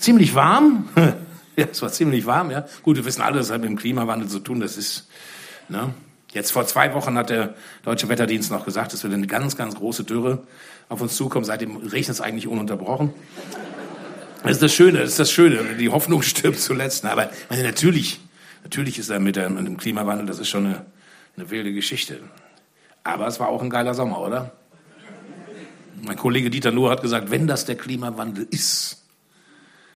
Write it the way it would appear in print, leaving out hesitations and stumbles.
ziemlich warm. Ja, es war ziemlich warm, ja. Gut, wir wissen alle, das hat mit dem Klimawandel zu tun. Das ist, ne? Jetzt vor 2 Wochen hat der Deutsche Wetterdienst noch gesagt, es wird eine ganz, ganz große Dürre auf uns zukommen. Seitdem regnet es eigentlich ununterbrochen. Das ist das Schöne. Die Hoffnung stirbt zuletzt. Aber ich meine, natürlich ist er mit dem Klimawandel, das ist schon eine wilde Geschichte. Aber es war auch ein geiler Sommer, oder? Mein Kollege Dieter Nuhr hat gesagt, wenn das der Klimawandel ist,